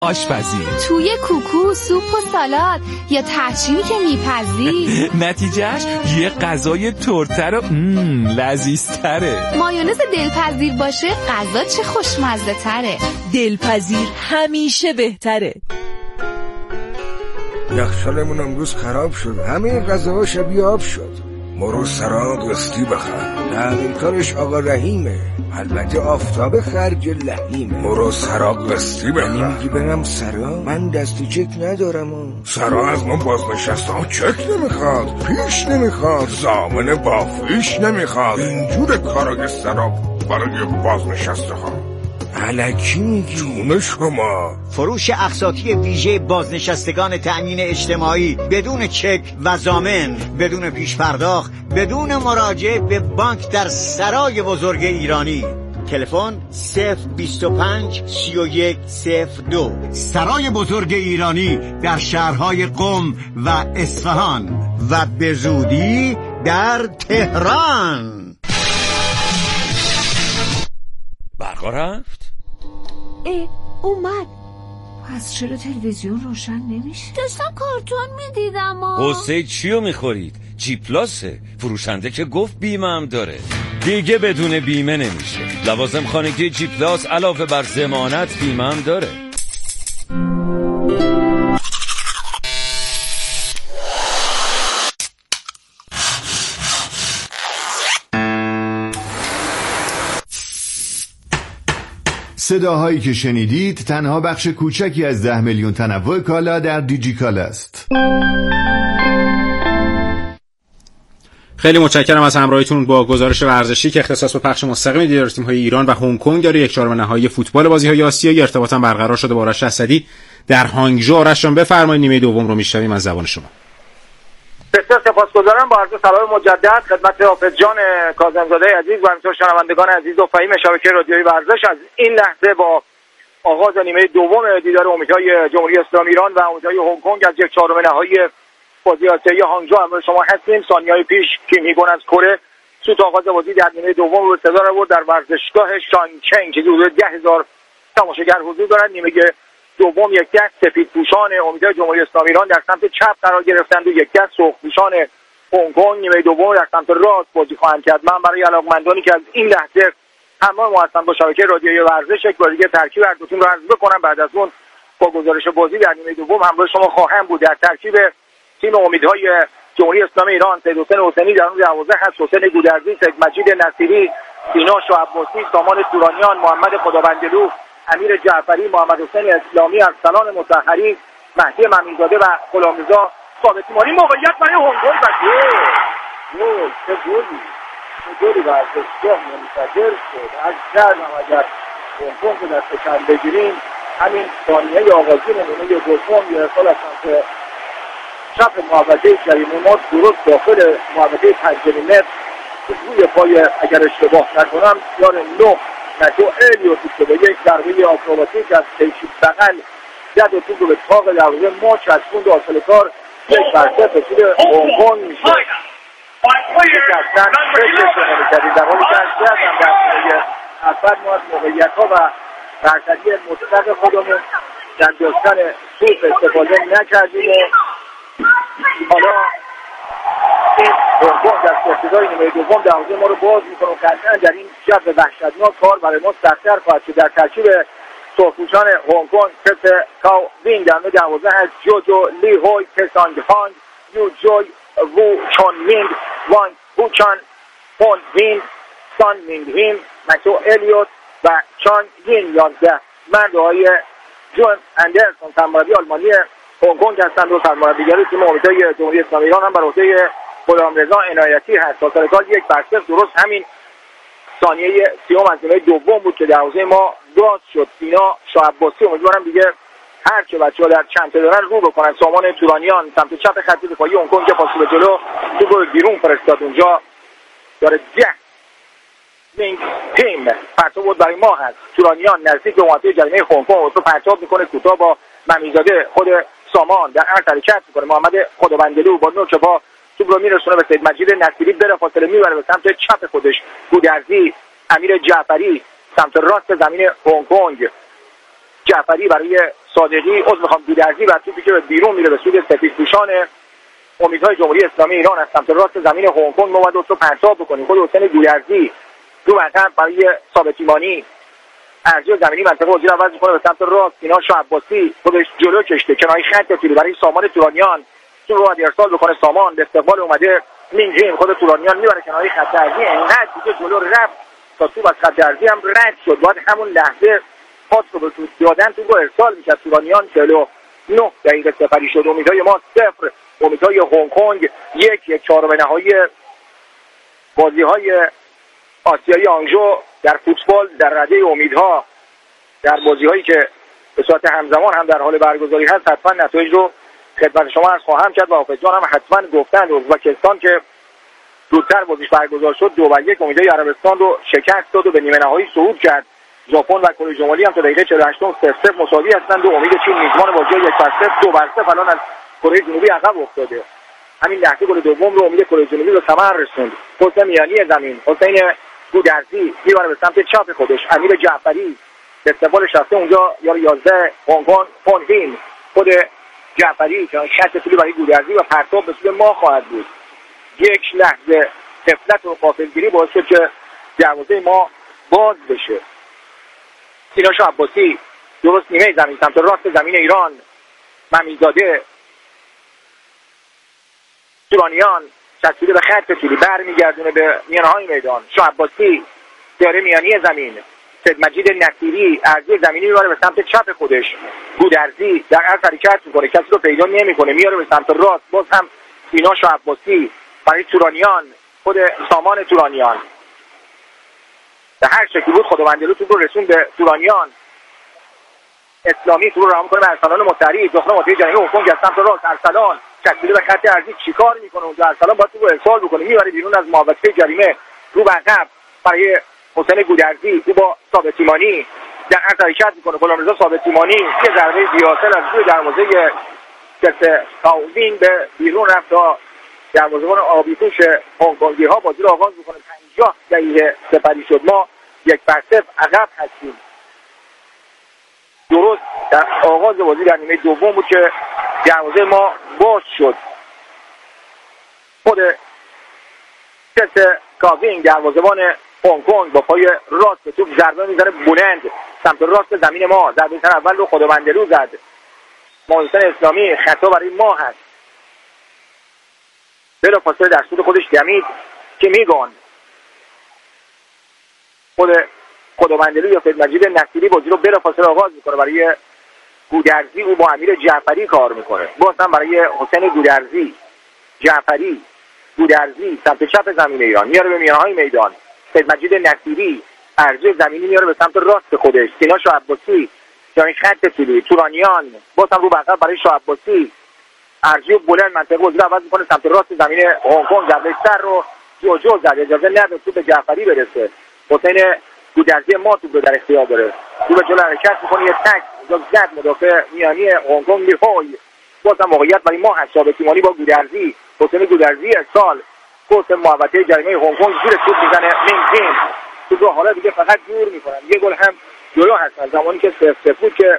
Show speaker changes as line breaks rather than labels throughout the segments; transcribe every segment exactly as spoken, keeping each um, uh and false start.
آشپزی
توی کوکو، سوپ و سالاد یا ترشینی که میپزی
نتیجهش یه غذای ترتر و لذیذتره.
مایونز دلپذیر باشه غذا چه خوشمزه تره.
دلپذیر همیشه بهتره.
یخچالمون امروز خراب شد، همه غذاها شبیه آب شد. مرو سرا قسطی بخر، تأمین کارش آقا رحیمه، البته آفتاب خرج لحیمه. مرو سرا قسطی بخر. یعنی میگی برم سرا؟ من دست چک ندارم و. سرا از ما بازنشسته ها چک نمیخواد، پیش نمیخواد، ضامن بافیش نمیخواد. اینجور کارا سرا برای بازنشسته ها. الکی میگی؟ جون شما.
فروش اقساطی ویژه بازنشستگان تأمین اجتماعی بدون چک و ضامن، بدون پیش پرداخت، بدون مراجعه به بانک در سرای بزرگ ایرانی. تلفن صفر بیست و پنج سی و یک صفر دو. سرای بزرگ ایرانی در شهرهای قم و اصفهان و به زودی در تهران.
برقا رفت؟
اه اومد. پس چرا تلویزیون روشن نمیشه؟ داشتم کارتون میدیدم.
قصه چیو میخورید؟ جی پلاسه، فروشنده که گفت بیمه هم داره. دیگه بدون بیمه نمیشه. لوازم خانگی جی پلاس علاوه بر ضمانت بیمه هم داره.
صداهایی که شنیدید تنها بخش کوچکی از ده میلیون تنوع کالا در دیجیکالا است.
خیلی متشکرم از همراهیتون با گزارش ورزشی که اختصاص به پخش مستقیم دیدار تیم‌های ایران و هنگ کنگ داره. یک چهارم نهایی فوتبال بازی‌های آسیایی ارتباطاً برقرار شده با آرش اسدی در هانگژو. آرش جان بفرمایید، نیمه دوم رو میشنویم از زبان شما.
بسیار سپاسگزارم. با عرض سلام مجدد خدمت حافظ جان کاظم‌زاده عزیز و همینطور شنوندگان عزیز و فهیم شبکه رادیویی ورزش. از این لحظه با آغاز نیمه دوم دیدار امیدهای جمهوری اسلامی ایران و امیدهای هنگ کنگ از یک چهارم نهایی بازی آسیایی هانگژو همراه شما هستیم. ثانیه‌های پیش کیم هیگون از کره سوت آغاز بازی در نیمه دوم رو صدا آورد در ورزشگاه شانگچنگ که حدود ده هزار تماشاگر حضور دارند. نیمه دوم یک دست سفیدپوشان امیدهای جمهوری اسلامی ایران در سمت چپ قرار گرفتند و یک دست سرخپوشان هنگ کنگ نیمه دوم در سمت راست بازی خواهند کرد. من برای علاقمندانی که از این لحظه همراه ما هستند با شبکه رادیویی ورزش یک بار دیگه ترکیب هر دو تیم رو عرض بکنم. بعد از اون با گزارش بازی در نیمه دوم همراه شما خواهم بود. در ترکیب تیم امیدهای جمهوری اسلامی ایران سید حسین حسینی در اون دوازده هست، حسین گودرزی، سید مجید نصیری، سینا شعب‌موسی، سامان تورانیان، محمد خداوندلو، امیر جعفری، محمد حسین اسلامی، ارسلان مطهری، مهدی ممیزاده و غلامرضا ثابت‌مانی. موقعیت برای هنگ کنگ و گل گل چه گلی چه گلی ورزشگاه منفجر شد. از کردم اگر هنگ کنگ رو دست کم بگیریم همین ثانیه آغازین نیمه دوم یه ارسال از سمت چپ محوطه جریمه ما درست داخل محوطه پنج متر روی پای اگر اشتباه نکنم یار نه نتو الیوتی که به یک ضربه آکروباتیک از کیشی بغل زد و توپ رو به تاق دروازه ما چسبوند. حاصل کار یک برسه به سود هنگ کنگ میشه. یک اصلا فکر استفاده کردیم در حالی که از شاید هم در سنگه اول ما از موقعیت ها و برتری مطلق خودمون در داشتن توپ استفاده نکردیم. حالا این هنگ کنگ در ابتدای نیمه دوم دروازه ما رو باز میکنه و قطعا در این جو وحشتناک کار برای ما سخت‌تر خواهد شد. در ترکیب سرخپوشان هنگ کنگ کس کاو وین در دروازه هست، جوجو لی هوی، کسانگ هانگ، یو جوی، وو چون مینگ، وانگ هوچان، هون وین، سان مینگ هیم، متو الیوت و چان یین. یازده مردهای جون اندرسون سرمربی آلمانی هنگ کنگ هستند و سرمربیگری تیم امیدهای جمهوری اسلامی ایران هم بر عهده غلامرضا عنایتی هست. تا سرکار یک برسه درست همین ثانیه سیوم از نیمه دوم بود که دروازه ما باز شد. سینا شعب‌موسی امیدوارم دیگه هر چه بچه‌ها در چنته دارن رو بکنن. سامان تورانیان سمت چپ خط دفاعی هنگ کنگ پاس به جلو توپ رو بیرون فرستاد. اونجا داره ده مینگ تیم پرتاب بود برای ما هست. تورانیان نزدیک به محوطه جریمه هنگ کنگ تو پرتاب میکنه کوتاه با ممیزاده. خود سامان در عرض حرکت میکنه. محمد خداوندلو با نوک پا توپ رو میرسونه به سید مجید نصیری، بره فاصله میبره به سمت چپ خودش. گودرزی، امیر جعفری سمت راست زمین هنگ کنگ. جعفری برای صادقی عذر میخوام گودرزی و توپی که به بیرون میره به سود سپیدپوشان امیدهای جمهوری اسلامی ایران از سمت راست زمین هنگ کنگ. ما باید رو پرتاب بکنیم. خود حسین گودرزی رو عقب برای ثابت ایمانی ارجی زمینی منطقه وزیر عوض میکنه به سمت راست. اینا شاه عباسی خودش جلو کشته کناری خط طولی برای سامان تورانیان تو رو ارسال بکنه. سامان به استقبال اومده. مینجیم خود تورانیان میبره کناری خط ارجی. انقدر دیگه جلو رفت تا توپ از خط ارجی هم رد شد. باید همون لحظه پاس رو به توپ دادن تو رو ارسال میکرد. تورانیان چهل و نه دقیقه سپری شد. امیدهای ما صفر، امیدهای هنگ کنگ یک. یک چهارم نهایی بازی‌های آسیایی آنژو در فوتبال در رده امیدها در بازی‌هایی که به صورت همزمان هم در حال برگزاری هست حتما نتایج رو خدمت شما عرض خواهم کرد و حافظ جان هم حتما گفتن. ازبکستان که زودتر بازیش برگزار شد دو و یک امیدهای عربستان رو شکست داد و به نیمه نهایی صعود کرد. ژاپن و کره جمهوری هم تا دقیقه چهل و هشت صفر صفر مساوی هستند و امید چین میزبان بازی یک بر صفر دو بر صفر الان از کره جنوبی عقب افتاده. همین لحظه گل دوم رو امید کره جنوبی به ثمر رسوند. حسین میانی زمین حسین گودرزی میبره به سمت چپ خودش. امیر جعفری به استقبالش رفته اونجا یار یازده هنگ کنگ فونهین. خود جعفری که خط طولی برای گودرزی و پرتاب به سوی ما خواهد بود. یک لحظه غفلت و غافلگیری باعث شد که دروازه ما باز بشه. سینا شاه عباسی درست نیمه زمین سمت راست زمین ایران. ممیزاده تورانیان چسبیده به خط طولی برمیگردونه به میانهای میدان. شاه عباسی داره میانی زمین. سید مجید نصیری ارضی زمینی میبره به سمت چپ خودش. گودرزی در عرض حرکت میکنه کسی رو پیدا نمیکنه میاره به سمت راست. باز هم سینا شاه عباسی برای تورانیان خود سامان تورانیان به هر شکلی بود خداوندلو توپ رو رسون به تورانیان. اسلامی توپ رو رها میکنه به ارسلان مطهری. داخل منطقه جریمه هنگ کنگ از سمت راست. ارسلان چسبیده به خط ارضی چیکار میکنه اونجا؟ ارسلان باید توپ رو ارسال بکنه میبره بیرون از محوطه جریمه رو به عقب برای حسین گودرزی. او با ثابت ایمانی در عرض حرکت میکنه. غلامرضا ثابت ایمانی یه ضربه بیاصل از روی دروازه کسه تاوین به بیرون رفت تا دروازه‌بان آبی‌پوش هنگ کنگی ها بازی رو آغاز میکنه. پنجاه دقیقه سپری شد. ما یک بر صفر عقب هستیم. درست در آغاز بازی در نیمه دوم بود که دروازه ما باز شد. خود کس کاوینگ دروازه‌بان هنگ کنگ با پای راست به توپ ضربه میزنه بلند سمت راست زمین ما. ضربه تن اول رو خداوندلو زد. محسن اسلامی خطا برای ما هست. بلا فاصله در سود خودش دمید که میگان خود خداوندلو یا سید مجید نصیری بازی رو بلا فاصله آغاز میکنه برای گودرزی. او با امیر جعفری کار میکنه. باز هم برای حسین گودرزی جعفری گودرزی سمت چپ زمین ایران میاره به میانهای میدان. سید مجید نصیری ارجی زمینی میاره به سمت راست خودش. سینا شاه عباسی جای خط طولی تورانیان باز هم رو بغل برای شاه عباسی ارجی بلند منطقه وزیر عوض میکنه سمت راست زمین هنگ کنگ. ضربه سر رو جو جو زد. اجازه نداد توپ به جعفری برسه. حسین گودرزی ما توپ رو در اختیار داره. توپ جلو حرکت میکنه یه تک زد مدافع میانی هنگ کنگ می‌های. باز هم موقعیت برای ما هست. ثابت ایمانی با گودرزی. حسین گودرزی ارسال کوس محوطه جریمه هنگ کنگ زیر توپ میزنه. مینجین توپ رو حالا دیگه فقط دور میکنن. یه گل هم جلو هستن زمانی که صفر صفر بود که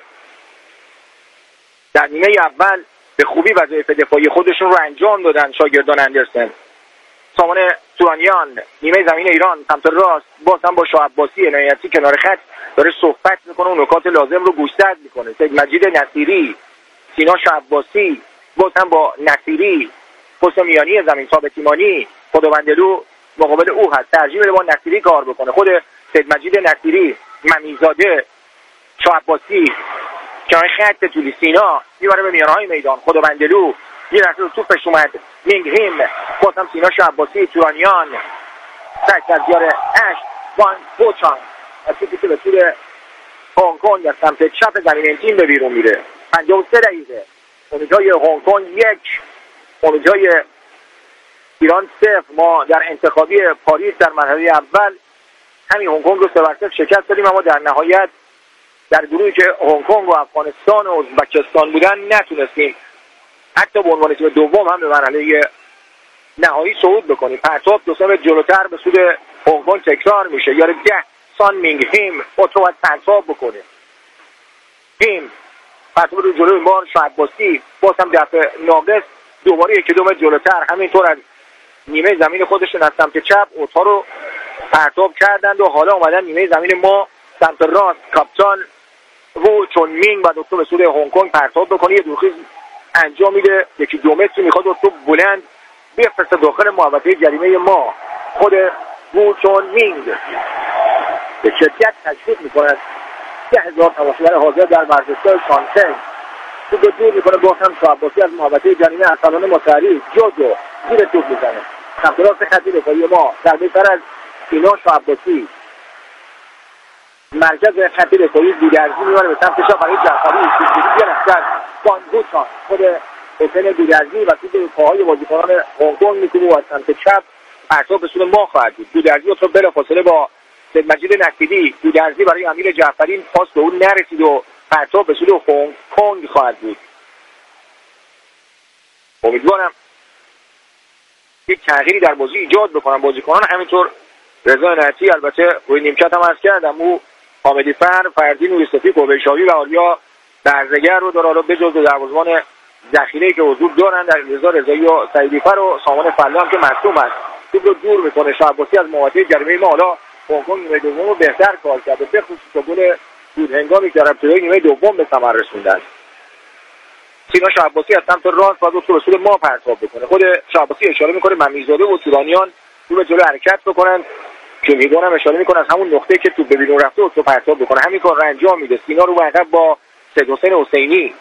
در نیمه اول به خوبی وظایف دفاعی خودشون رو انجام دادن شاگردان اندرسن. سامان تورانیان نیمه زمین ایران سمت راست باز هم با شاه عباسی عنایتی کنار خط داره صحبت میکنه و نکات لازم رو گوشزد میکنه. سید مجید نصیری سینا شاه عباسی باز هم با نصیری پست میانی زمین ثابت ایمانی خداوندلو مقابل او هست. ترجیح میده با نصیری کار بکنه. خود سید مجید نصیری ممیزاده شاه عباسی کنار خط طولی سینا میبره به میانهای میدان. خداوندلو یه لحظه توپش اومد. مینگ هیم باز هم سینا شاه عباسی تورانیان سک از یار اشت وان پوچان از توپی که به طور هنگ کنگ از سمت چپ زمین این تیم به بیرون میره. پنجاه و سه دقیقه امیدهای هنگ کنگ یک امیدهای ایران صفر. ما در انتخابی پاریس در مرحله اول همین هنگ کنگ رو سه بر صفر شکست دادیم اما در نهایت در گروهی که هنگ کنگ و افغانستان و ازبکستان بودن نتونستیم حتی به عنوان تیم دوم هم به مرحله نهایی صعود بکنیم. پرتاب دو سه متر جلوتر به سود هنگ کنگ تکرار میشه. یار ده سان مینگ هیم با تو باید پرتاب بکنه. هیم پرتاب رو جلو این بار شاید باسی باز هم دفع ناقص دوباره یک دومتر جلوتر همینطور از نیمه زمین خودشون از سمت چپ اوتا رو پرتاب کردند و حالا اومدن نیمه زمین ما سمت راست. کاپیتان وو چون مینگ و دکتر به سود هنگ کنگ پرتاب بکنه، یه دورخیز انجام میده، یکی دو متری میخواد دکتر بلند بفرسته داخل محوطه جریمه ما. خود وو چون مینگ به شدت تشویق میکنه ده هزار تماشاگر حاضر در ورزشگاه شانسنگ توپ دور میکنه، باز هم شعباسی از محوطه جریمه ارسلان متحری جودو زیر توپ میزنه سمت راست خط دفاعی ما. در بهتر از اینا شعباسی مرکز خط دفاعی گودرزی میبره به سمت شاه برای جعفری شیرگیری گرفت از بانگوچان. خود حسین گودرزی و توپ پاهای بازیکنان هنگ کنگ میکنه و از سمت چپ پرتاب به سوی ما خواهد بود. گودرزی رو بلافاصله با سید مجید نصیری، گودرزی برای امیر جعفری پاس به اون نرسید و پرتاب به سوی هنگ کنگ خواهد بود. امیدوارم یک تغییری در بازی ایجاد بکنن بازیکنان، همینطور رضا عنایتی البته روی نیمکت هم عرض کردم او حامدی فر، فردین یوسفی، قبیشاوی و آریا برزگر رو داره. حالا بجز دروازه‌بان ذخیره‌ای که حضور دارن در رضا رضایی و سعیدی فر و سامان فلا هم که مصدوم است. توپ رو دور میکنه شعباسی از محوطه جریمه ما. حالا هنگ کنگ نیمه دوم رو بهتر کار کرده، به خصوص با گل دود هنگامی که در ابتدای نیمه دوم به ثمر رسوندن. سینا شعباسی از سمت راست باید تو رسول ما پرتاب بکنه. خود شعباسی اشاره میکنه ممیزاده و تورانیان رو به جلو حرکت بکنن که میگن هم اشاره میکنه از همون نقطه که تو به بیرون رفته و تو پرتاب بکنه. همین کار رو انجام میده. سینا رو عقب با سید حسین حسینی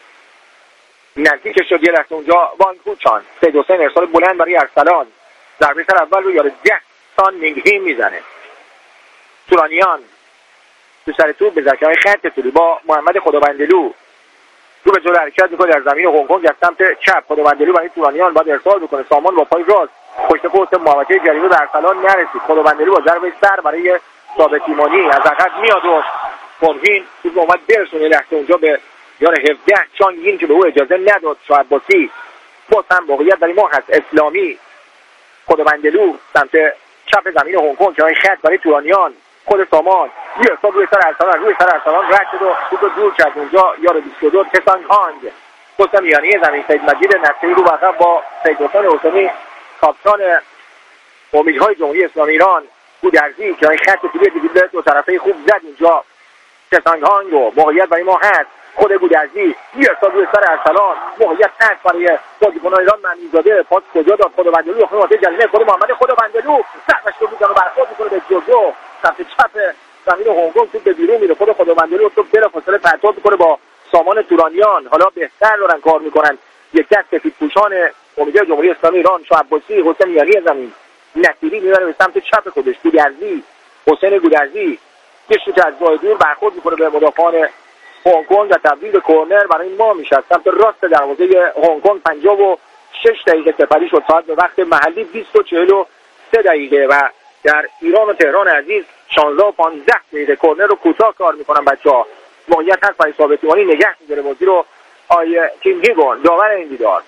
نزدیک شد، یه لحظه اونجا وانگوچان. سید حسین ارسال بلند برای ارسلان، ضربه سر اول رو یاد ده سان مینگهی میزنه. تورانیان تو سر توپ به ذکرهای خط طولی با محمد خداوندلو رو به جلو حرکت میکنه در زمین هنگ کنگ از سمت چپ. خداوندلو برای تورانیان باید ارسال بکنه. سامان با پای راست پشت پست محوطه جریمه به ارسلان نرسید. خداوندلو با ضربه سر برای ثابت ایمانی از عقب میاد و کنهین توپ اومد برسونه لحظه اونجا به یار هفده چانگین که به او اجازه نداد. شعباسی باز هم واقعیت برای ما هست. اسلامی خداوندلو سمت چپ زمین هنگ کنگ که خط برای تورانیان. خود سامان یه حساب روی سر ارسلان روی سر ارسلان رد شد و توپ دور کرد اونجا یار بیست و دو کسان هانگ. پست میانی زمین سید مجید نصیری رو بخواه با سید حسین حسینی کاپیتان امیدهای جمهوری اسلامی ایران. گودرزی که این خط طولی دیگه دو طرفه خوب زد اینجا کسان هانگ رو موقعیت برای ما هست. خود گودرزی یه حساب روی سر ارسلان موقعیت هست برای بازیکنان ایران. ممیزاده پاس کجا داد خداوندلو خود جریمه خود محمد خداوندلو سرش رو میزنه و برخورد میکنه به جلو سمت چپ زمین هنگ کنگ. توپ به بیرون میره. خود خداوندلو توپ بلافاصله پرتاب میکنه با سامان تورانیان. حالا بهتر دارن کار میکنن یک دست سفیدپوشان امیدهای جمهوری اسلامی ایران. شعباسی حسین میانی زمین نصیری میبره به سمت چپ خودش. گودرزی حسین گودرزی یه شوت از راه دور برخورد میکنه به مدافعان هنگ کنگ و تبدیل به کرنر برای ما میشه. سمت راست دروازه هنگ کنگ پنجاه و شش دقیقه سپری شد ساعت به وقت محلی بیست و چهل و سه دقیقه و در ایران و تهران عزیز شانزده و پانزده دقیقه. کرنر رو کوتاه کار میکنن بچه‌ها. موقعیت هست برای ثابت ایمانی نگه می‌داره بازی رو آیه کیم هیگون داور این دیدار.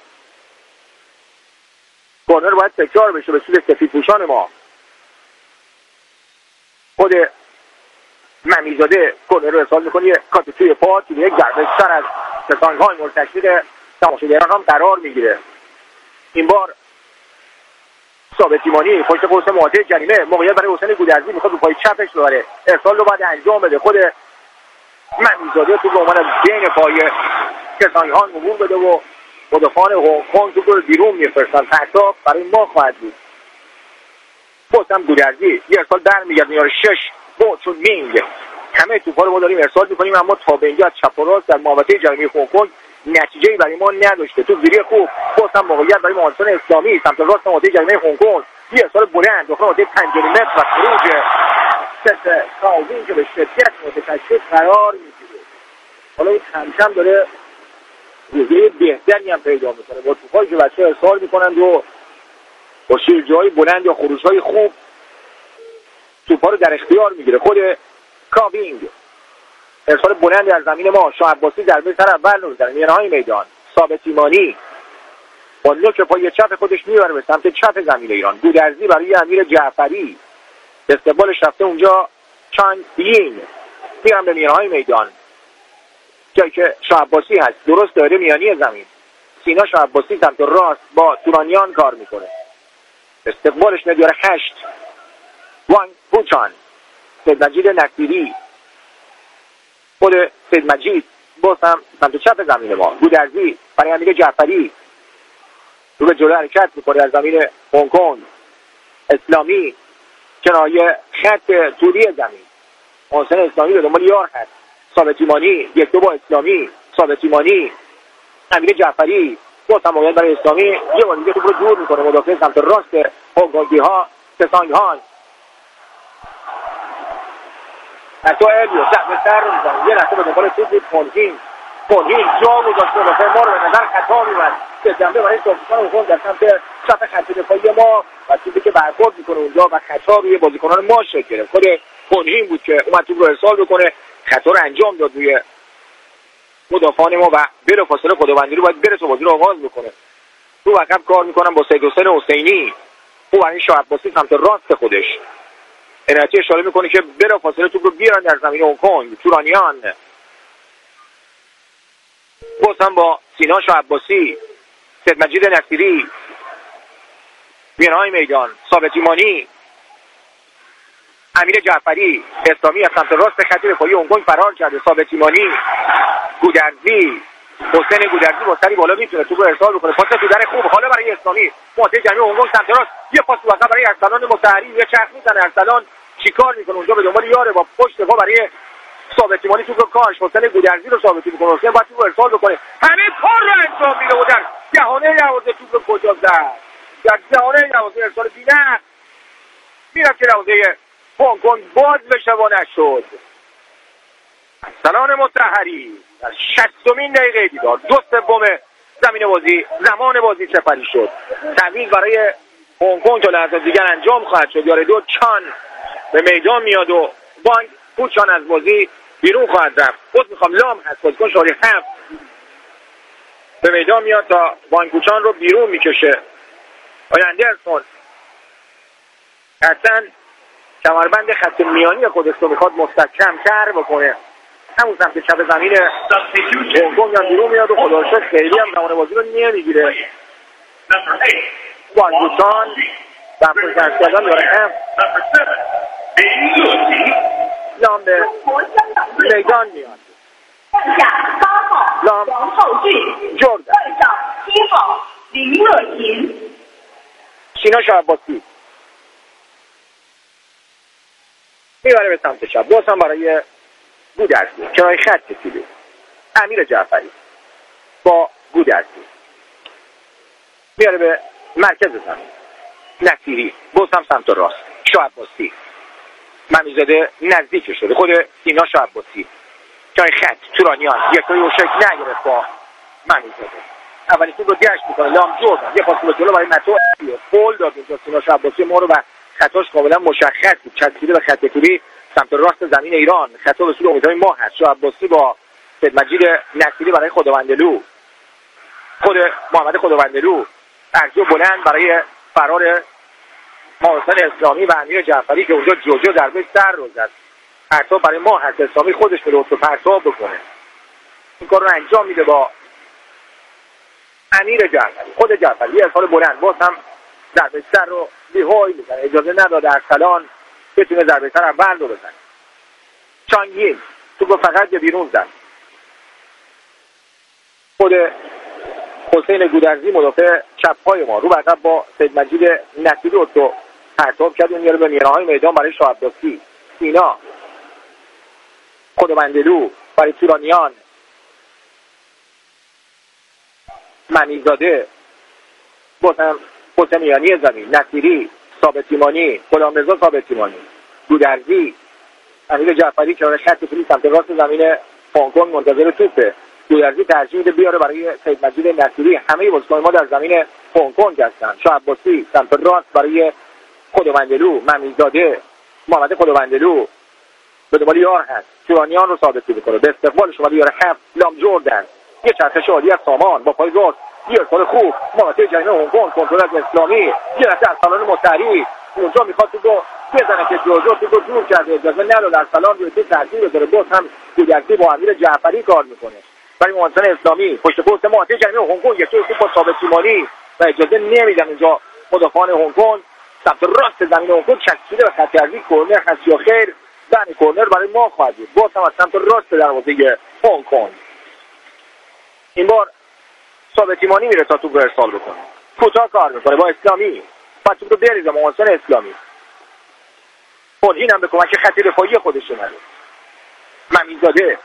کرنر باید تکرار بشه به سود سفیدپوشان ما. خود ممیزاده کرنر رو ارسال می‌کنه کات توی پا که یک ضربه سر از کسان‌های مورد تشویق تماشاگران هم قرار میگیره. این بار ثابت ایمانی پشت پست محوطه جریمه موقعیت برای حسین گودرزی میخواد رو پای چپش ببره. ارسال رو باید انجام بده. خود ممیزاده تو به عنوان از بین پای کسانیان عبور بده و مدافعان هنگ کنگ تو رو بیرون میفرستن. پرتاب برای ما خواهد بود. پست هم گودرزی یه ارسال در میگرد میاره شش با چون مینگ. همه توپا رو ما داریم ارسال میکنیم اما تا به اینجا از چپ و راست در محوطه جریمه هنگ کنگ نتیجه‌ای برای ما نداشته. تو زیری خوب پست هم موقعیت برای محسن اسلامی سمت راست محوطه جریمه هنگ کنگ. یه ارسال بلند داخل محوطه پنجاه متر و خروج سه کاوین که به شدت متشدد قرار میگیره. حالا این کم داره روزه بهتری هم پیدا میکنه با توپایی که بچه‌ها ارسال میکنند و با شیرجه‌های بلند یا خروج‌های خوب توپا رو در اختیار میگیره. خود کاوینگ ارسال بلند در زمین ما. شاه عباسی ضربه سر اول رو در میانه‌های میدان. ثابت ایمانی با نوک پای چپ خودش میبره به سمت چپ زمین ایران. گودرزی برای امیر جعفری استقبالش رفته اونجا چان بین میرم به میانه‌های میدان. جایی که شاه عباسی هست درست دایره میانی زمین. سینا شاه عباسی سمت راست با تورانیان کار میکنه. استقبالش میاد یاره هشت وان بوچان، سید مجید نصیری، خود سید مجید باز هم سمت چپ زمین ما. گودرزی برای امیر جعفری رو به جلو حرکت میکنه در زمین هنگ کنگ. اسلامی کنایه خط طولی زمین. محسن اسلامی به دنبال یار هست. ثابت ایمانی یک دو با اسلامی. ثابت ایمانی امیر جعفری باز هم موقعیت برای اسلامی یه بار دیگه توپ رو دور میکنه. مدافع سمت راست هنگ کنگی ها تسانگ هان حتی الیو سهم سر رو میزنه. یه لحظه به دنبال توپ بود. پونهین پونهین جا گذاشت. مدافع ما رو به نظر خطا میبرد. به جنبه برای سازمان اونجا در سمت چپ خط دفاعی ما و توپی که برخورد میکنه اونجا و خطا روی بازیکنان ما شکل گرفت. خود پونهین بود که اومد توپ رو ارسال بکنه، خطا رو انجام داد روی مدافعان ما و بلافاصله خداوندی رو باید بره تا بازی رو آغاز بکنه. رو عقب کار میکنم با سید حسین حسینی. او برای شاه عباسی سمت راست خودش عنایتی اشاره میکنه که بلافاصله توپ رو بیارن در زمین هنگ کنگ. تورانیان باز هم با سینا شاه عباسی، سید مجید نصیری میانهای میدان. ثابت ایمانی، امیر جعفری، اسلامی از سمت راست خط دفاعی هنگ کنگ فرار کرده. ثابت ایمانی، گودرزی، حسین گودرزی با سری بالا میتونه توپ رو ارسال بکنه. پاس تو در خوب حالا برای اسلامی. معطی جمعی هنگ کنگ سمت راست یه پاس وقت برای ارسلان مطهری. یه چرخ میزنه. ارسلان چیکار میکنه اونجا؟ به دنبال یاره با پشت پا برای ثابت ایمانی توپ رو کاش. حسین گودرزی رو ثابت میکنه. حسین باید توپ رو ارسال بکنه. همه کار رو انجام میده و در دهانه دروازه توپ رو کجا زد. در دهانه دروازه ارسال بی‌نقص میرفت که دروازه هنگ کنگ باز بشه و نشد. ارسلان مطهری در شصتمین دقیقه دیدار دو سوم زمین بازی زمان بازی سپری شد. تعویض برای هنگ کنگ تا لحظه دیگر انجام خواهد شد. یاره دو چان به میدان میاد و وانگ بوچان از بازی بیرون خواهد رفت. خود میخوام لام هست بازیکن شماره هفت به میدان میاد تا وانگ بوچان رو بیرون میکشه. آیا اندرسون حسن کمربند خط میانی خودش رو میخواد مستحکم تر بکنه. همون سمت چپ زمین هنگ کنگ هم بیرون میاد و خدا رو شکر خیلی هم زمان بازی رو نمیگیره. وانگ بوچان در پرکنش کردن یاره هم لام به میدان میاد. لام جردن سینا شاه عباسی میبره به سمت شب. باز هم برای گودرزی کنار خط کشیده. امیر جعفری با گودرزی میاره به مرکز زمین. نصیری باز هم سمت راست. شاه عباسی ممیزاده نزدیک شده. خود سینا شاه عباسی کنار خط. تورانیان یک توی شکل نگرفت با ممیزاده. اولی توپ رو دشت میکنه. لام جردن یه پاس به جلو برای متو فول داد اینجا سینا شاه عباسی ما رو و خطاش کاملا مشخص بود. چسبیده به خط طولی سمت راست زمین ایران. خطا به سوی امیدهای ما هست. شاه عباسی با سید مجید نصیری برای خداوندلو. خود محمد خداوندلو ارزو بلند برای فرار محسن اسلامی و امیر جعفری که اونجا جوجو ضربه سر رو زد. پرتاب برای ما هست. اسلامی خودش به لطف پرتاب بکنه. این کار رو انجام میده با امیر جعفری. خود جعفری یه ارسال بلند باز هم ضربه سر رو بیهوی میزنه. اجازه نداده ارسلان بتونه ضربه سر اول رو بزنه. چانگین تو فقط به بیرون زد. خود حسین گودرزی مدافع چپ پای ما رو عقب با سید مجید نصیری رو تو پرتاب کرد. اون یاره به میانهای میدان برای شاه عباسی. سینا خداوندلو برای تورانیان. ممیزاده باز هم حسین میانی زمین. نصیری، ثابت ایمانی، غلامرضا ثابت ایمانی، گودرزی، امیر جعفری کنار خط طولی سمت راست زمین هنگ کنگ منتظر توپه. گودرزی ترجیح میده بیاره برای سید مجید نصیری. همه بازیکن ما در زمین هنگ کنگ هستن. شاه عباسی سمت راست برای خداوندلو. ممیزاده، محمد خداوندلو به دنبال یار هست. تورانیان رو ثابت میکنه. به استقبالش ولی یار هفت لام جردن. یه چرخش عالی از سامان با پای راست. یه ارسال خوب. محمد جمعی هنگ کنگ کنترل از اسلامی. یه لحظه ارسلان مطهری اونجا میخواد تو رو بزنه که جوجو تو رو دور کرده. اجازه نداد ارسلان روی تو تاثیر بذاره. باز هم گودرزی با امیر جعفری کار میکنه. برای محسن اسلامی پشت پست محوطه جریمه هنگ کنگ یک خوب با ثابت ایمانی و اجازه نمیدن اینجا مدافعان هنگ کنگ. سمت راست زمین هنگ کنگ چسبیده به خط ارضی، کرنر هست یا خیر؟ بله کرنر برای ما خواهد بود. باز هم از سمت راست دروازه هنگ کنگ این بار ثابت ایمانی میره تا توپ رو ارسال بکنه. کوتاه کار میکنه با اسلامی و توپ رو بریزه محسن اسلامی. پرهین هم به کمک خط دفاعی خودش اومده. ممیزاده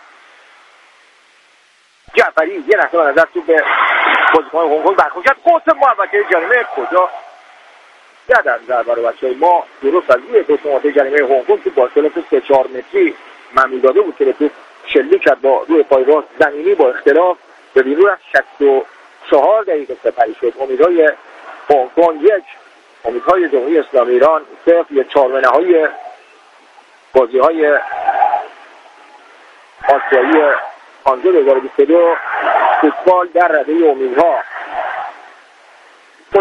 جعفری یه لحظه به نظر توپ به بازیکن هنگ کنگ برخورد کرد. قوس محوطه جریمه کجا زدن ضربه رو بچه‌های ما درست از روی قوس محوطه جریمه هنگ کنگ تو با فاصله سه چهار متری ممیزاده بود که به توپ شلیک کرد با روی پای راست زمینی با اختلاف به بیرون از شصت و چهار دقیقه سپری شد. امیدهای هنگ کنگ یک، امیدهای جمهوری اسلامی ایران صفر. یک چهارم نهایی بازی های آسیایی هانزو دو هزار و بیست و دو فوتبال در رده امیدها. خود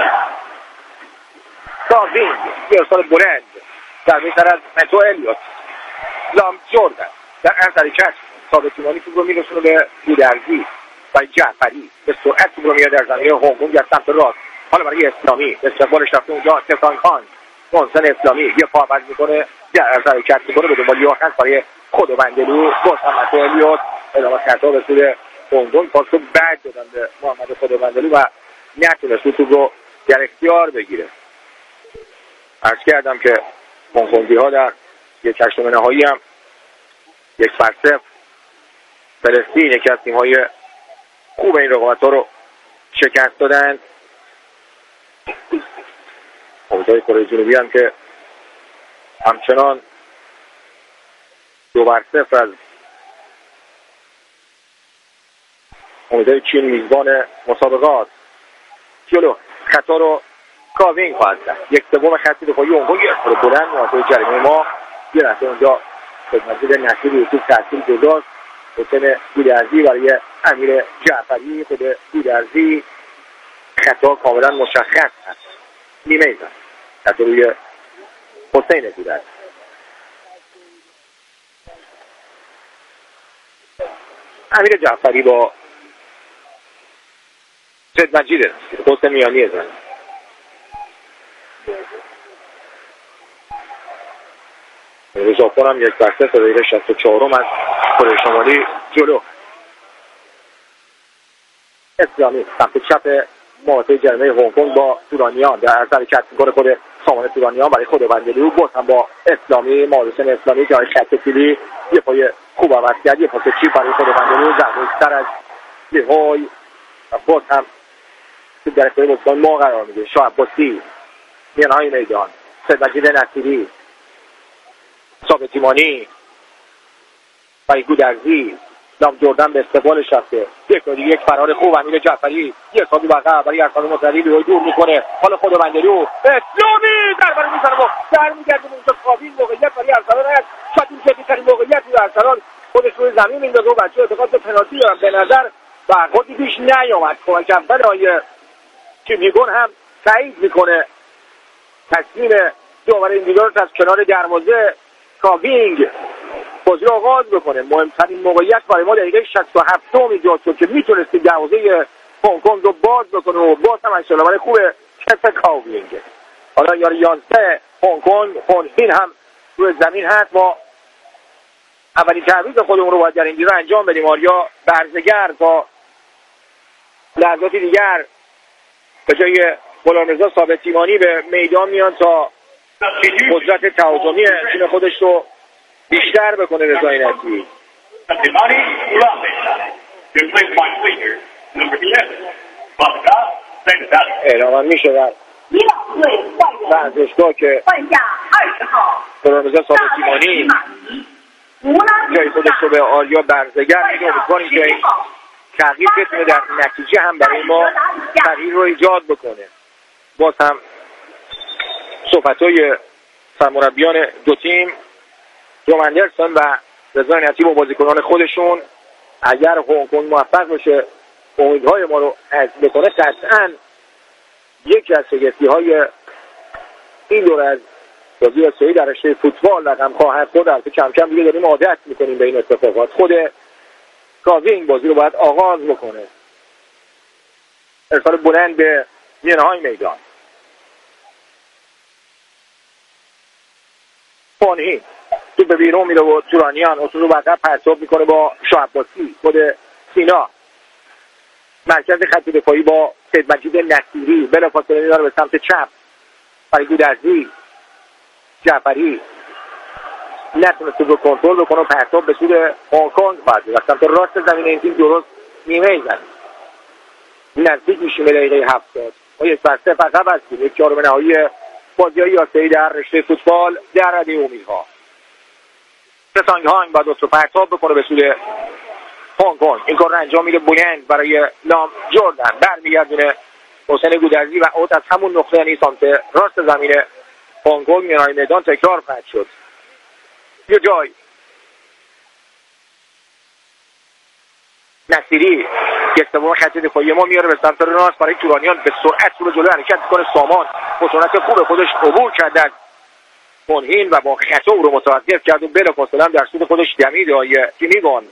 کاوینگ یه ارسال بلند در بیتر از متو الیوت لام جوردن در عرض حرکت ثابت ایمانی توپ رو میرسونه به گودرزی برای جعفری به سرعت توپ رو میاد در زمین هنگ کنگ از سمت راست. حالا برای اسلامی استقبالش رفته اونجا تفران خان. محسن اسلامی یه پا عوض میکنه در عرض حرکت میکنه به دنبال یاخت برای خود بندلو. باز هم متو الیوت ادامه خطا به سوی هنگ کنگ پاس رو بد دادن به محمد خود بندلو و نتونست توپ رو در اختیار بگیره. عرض کردم که هنگ کنگی ها در یک هشتم نهایی هم یک صفر فلسطین یکی از تیم های خوب این رقابت ها رو شکست دادن. امیدهای کره جنوبی هم که همچنان دو بر صفر از امیدهای چین میزبان مسابقات. جلو خطا رو کاوینگ خواهد کرد. یک سوم خط دفاعی هنگ کنگ رو بلند محوطه جریمه ما یه لحظه اونجا خدمت نصیری یوسف تحصیل گذاشت. حسین گودرزی برای امیر جعفری. خود گودرزی خطا کاملا مشخص هست، نیمه ایزن خطا روی حسین گودرزی. امیر جعفری با سید مجید حسین میانی زن. ژاپن هم یک بسته تا دقیقه شصت و چهارم از کره شمالی جلو. اسلامی سمت چپ محوطه جریمه هنگ کنگ با تورانیان در عرض حرکت میکنه. خود سامان تورانیان برای خود بندلو. باز هم با اسلامی محسن اسلامی که خط پیلی یه پای خوب عوض کرد. یه پاس چیپ برای خود بندلو ضربه‌سر از لهای و باز هم در اختیار بازیکن ما قرار میده. شاه عباسی میانهای میدان. سید مجید نصیری ثابت ایمانی برای گودرزی. لام جردن به استقبالش رفته. یک دیگه یک فرار خوب. امیر جعفری یه سادی بقیه برای ارسال مصدی رو دور میکنه. حالا خود بندلو اسلامی در برای میزنه و در میگرده اونجا کاوینگ موقعیت برای ارسلان هست. شاید این جدی ترین موقعیت رو ارسلان خودش روی زمین میندازه و بچه اعتقاد به پنالتی دارن. به نظر برخوردی پیش نیامد. کمک اول آیه که میگون هم تایید میکنه تصمیم داور این دیدار از کنار دروازه کاوینگ بازی آغاز بکنه. مهمترین موقعیت برای ما دقیقه شصت و هفت ایجاد شد که میتونستی دروازه هنگ کنگ رو باز بکنه و باز هم انشالله برای خوب کف کاوینگ. حالا یار یازده هنگ کنگ هونهین هم روی زمین هست. ما اولین تعویض خودمون رو باید در این دیدار انجام بدیم. آریا برزگر تا لحظاتی دیگر به جای غلامرضا ثابت ایمانی به میدان میان تا قدرت تهاجمی تیم خودش رو بیشتر بکنه. رضای نصیری اعلام میشه در ورزشگاه که غلامرضا ثابت ایمانی جای خودش رو به آریا برزگر میده. امیدواریم که این تغییر بتونه در نتیجه هم برای ما تغییر رو ایجاد بکنه. باز هم صحبت‌های سرمربیان دو تیم جو اندرسون و رضا نصیری با بازیکنان خودشون اگر هنگ کنگ موفق بشه امیدهای ما رو حذف بکنه قطعاً یکی از شگفتی‌های این دور از بازی آسیایی در رشته فوتبال رقم خواهد خورد. البته کم کم دیگه داریم عادت می‌کنیم به این اتفاقات. خود کاوینگ بازی رو باید آغاز بکنه. ارسال بلند به میانه های میدان. فونهی تو به بیرون میره و تورانیان اصول رو بعد پرتاب میکنه با شاه عباسی. خود سینا مرکز خط دفاعی با سید مجید نصیری بلافاصله میاره به سمت چپ برای گودرزی. جعفری نتونست رو کنترل بکنه و پرتاب به سود هنگ کنگ بعد و سمت راست زمین این تیم درست نیمه زمین نزدیک میشیم به دقیقه هفتاد. ما یک بر صفر عقب هستیم. یک چهارم نهایی بازی‌های آسیایی در رشته فوتبال در رده امیدها. سسانگ هانگ باید رو پرتاب بکنه به سود هنگ کنگ. این کار رو انجام میده بلند برای لام جردن. برمیگردونه حسین گودرزی و اوت از همون نقطه یعنی سمت راست زمین هنگ کنگ میانه میدان تکرار پرت شد. یه جای نصیری که استوام خط دفاعی ما میاره به سمت راست برای تورانیان به سرعت رو جلو حرکت میکنه. سامان با سرعت خوب خودش عبور کرد از فونهین و با خطا او رو متوقف کرد و بلافاصله در سود خودش دمید آیه تیمیگان.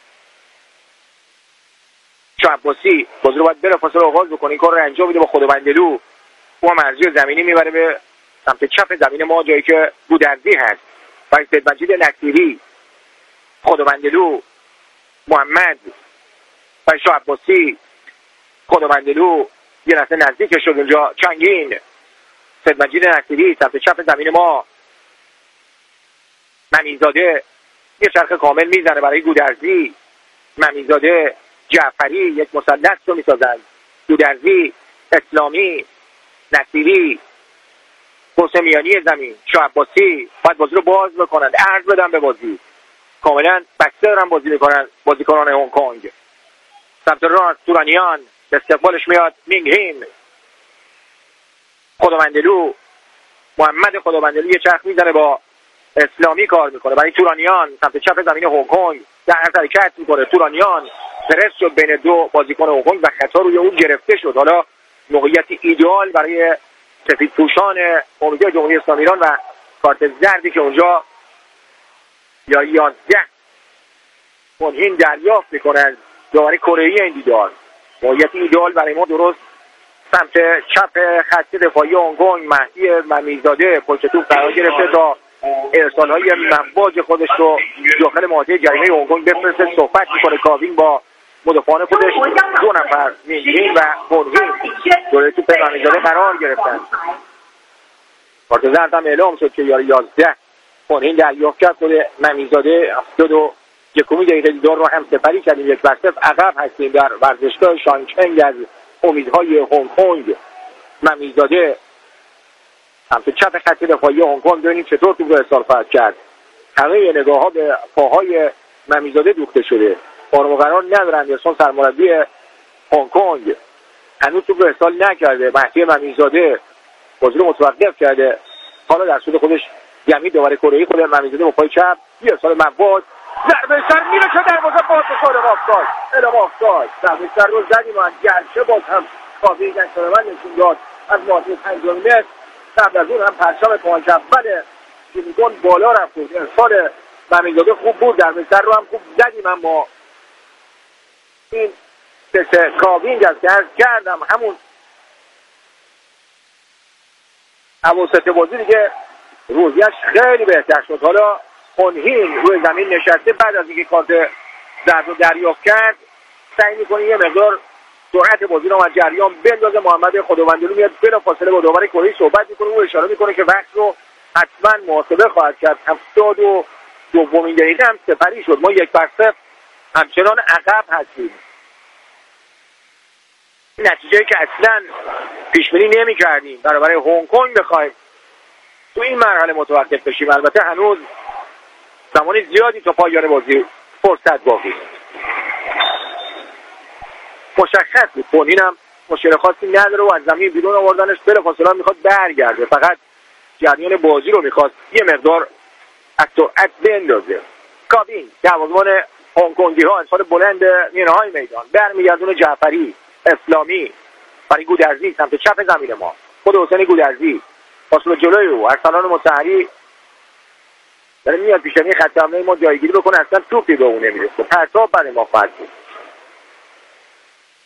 شاه عباسی بازی رو باید بلافاصله آغاز بکنه. این کار رو انجام میده با خداوندلو. او مرزی زمینی میبره به سمت چپ زمین ما جایی که گودرزی هست. برای سید مجید نصیری خداوندلو محمد برای شاه عباسی خداوندلو یه لحظه نزدیک شد اونجا چنگین. سید مجید نصیری سمت چپ زمین ما ممیزاده یه چرخ کامل میزنه برای گودرزی. ممیزاده جعفری یک مثلث رو میسازن. گودرزی اسلامی نصیری پست میانی زمین. شاه عباسی باید بازی رو باز بکنن عرض بدن به بازی. کاملا بسته دارن بازی میکنن بازیکنان هنگ کنگ. سمت راست تورانیان به استقبالش میاد مینگ هین. خداوندلو محمد خداوندلو یه چرخ میزنه با اسلامی کار میکنه برای تورانیان سمت چپ زمین هنگ کنگ. در حرکت میکنه تورانیان پرس شد بین دو بازیکن هنگ کنگ و خطا روی اون گرفته شد. حالا موقعیت ایدئال برای سفید پوشان امیدوار جمهوری اسلامی ایران و کارت زردی که اونجا یا یازده فونهین دریافت میکنن داوری کره‌ای این دیدار. موقعیت ایدئال برای ما درست سمت چپ خط دفاعی هنگ کنگ. مهدی ممیزاده پشت توپ قرار گرفته تا ارسال‌های مواج خودش رو داخل محوطه جریمه هنگ کنگ بفرسته. صحبت میکنه کاوینگ با مدافعان خودش. دو نفر مینگین و فونهین جلوی توپ ممیزاده قرار گرفتن. کارت زرد هم اعلام شد که یاری یازده فونهین دریافت کرد. خود ممیزاده هفتاد و یکمی دقیقه دیدار رو هم سپری کردیم. یک بر صفر عقب هستیم در ورزشگاه شانگچنگ از امیدهای هنگ کنگ. ممیزاده سمت چپ خط دفاعی هنگ کنگ ببینیم چطور توپ رو ارسال خواهد کرد. همه نگاه ها به پاهای ممیزاده دوخته شده. قرار و قرار ندارن. اندرسون سرمربی هنگ کنگ هنوز توپ رو ارسال نکرده. مهدی ممیزاده بازی رو متوقف کرده. حالا در سود خودش جمعی داور کره‌ای خود ممیزاده با پای چپ یه ارسال مواد ضربه سر میره که دروازه باز بخوره. افتاد اعلام افتاد. ضربه سر رو زدیم و گرچه باز هم کافی گنج‌سالمن نشون داد از محوطه پنجاه متر. قبل از اون هم پرچم پانچ اول تیمیگان بالا رفت. ارسال ممیزاده خوب بود. ضربه سر رو هم خوب زدیم اما این سه کاوینگ از که کردم همون همون سه بازی دیگه روزیش خیلی بهتر شد. حالا فونهین روی زمین نشسته بعد از اینکه کارت زرد رو دریافت کرد سعی میکنه یه مقدار سرعت بازی رو از جریان بندازه. محمد خداوندلو میاد بلافاصله با داور کره‌ای صحبت میکنه. او اشاره میکنه که وقت رو حتما محاسبه خواهد کرد. هفتاد و دومین دقیقه هم سپری شد. ما یک بر صفر همچنان عقب هستیم. نتیجه که اصلا پیش بینی نمی‌کردیم برابر هنگ کنگ بخوایم تو این مرحله متوقف بشیم. البته هنوز زمان زیادی تا پایان بازی فرصت باقی است. مشخص بود فونهین هم مشکل خاصی نداره و از زمین بیرون آوردنش بلافاصله میخواد برگرده. فقط جریان بازی رو میخواست یه مقدار از سرعت بندازه. کاوینگ دروازه‌بان هنگ کنگی ها انتقال بلند میانه های میدان برمیگردونه. جعفری اسلامی برای گودرزی سمت چپ زمین ما. خود حسین گودرزی پاس به جلوی او ارسلان مطهری داره میاد پیش این خط حمله ما جایگیری بکنه، اصلا توپی به اون نمیرسه، پرتاب برای ما خواهد بود.